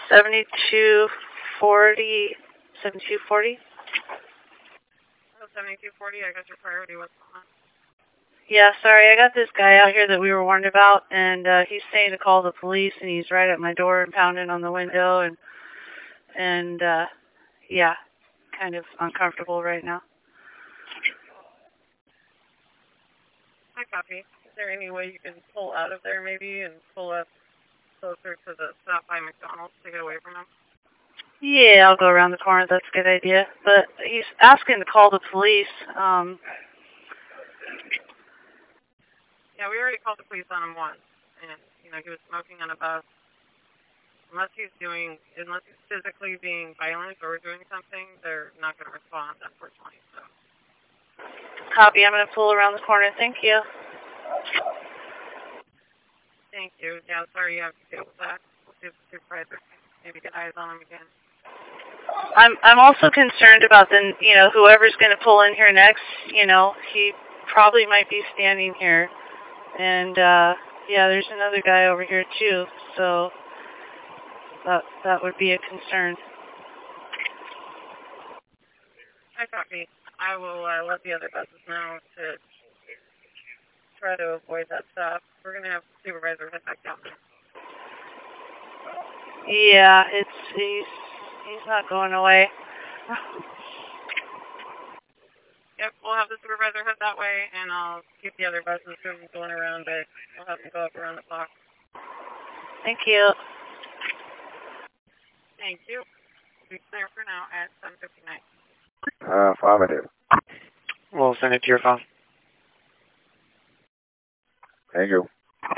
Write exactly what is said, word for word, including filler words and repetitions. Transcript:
seventy-two forty, seventy-two forty? Oh, seventy-two forty, I got your priority. What's going on? Yeah, sorry, I got this guy out here that we were warned about, and uh, he's saying to call the police, and he's right at my door and pounding on the window, and, and uh, yeah, kind of uncomfortable right now. I copy. Is there any way you can pull out of there maybe and pull up closer to the stop by McDonald's to get away from him? Yeah, I'll go around the corner. That's a good idea. But he's asking to call the police. Um, yeah, we already called the police on him once. And, you know, he was smoking on a bus. Unless he's doing, unless he's physically being violent or doing something, they're not going to respond, unfortunately. So. Copy. I'm going to pull around the corner. Thank you. Thank you. Yeah, sorry you have to deal with that. We'll see if the supervisor can maybe get eyes on him again. I'm I'm also concerned about the, you know, whoever's going to pull in here next. You know, he probably might be standing here. And, uh, yeah, there's another guy over here, too. So that, that would be a concern. I copy. I will uh, let the other buses know to try to avoid that stop. We're going to have the supervisor head back down there. Yeah, it's, he's, he's not going away. Yep, we'll have the supervisor head that way, and I'll keep the other buses from going around, but we'll have them go up around the block. Thank you. Thank you. We'll be clear for now at seven fifty-nine. Uh, affirmative. We'll send it to your phone. Thank you.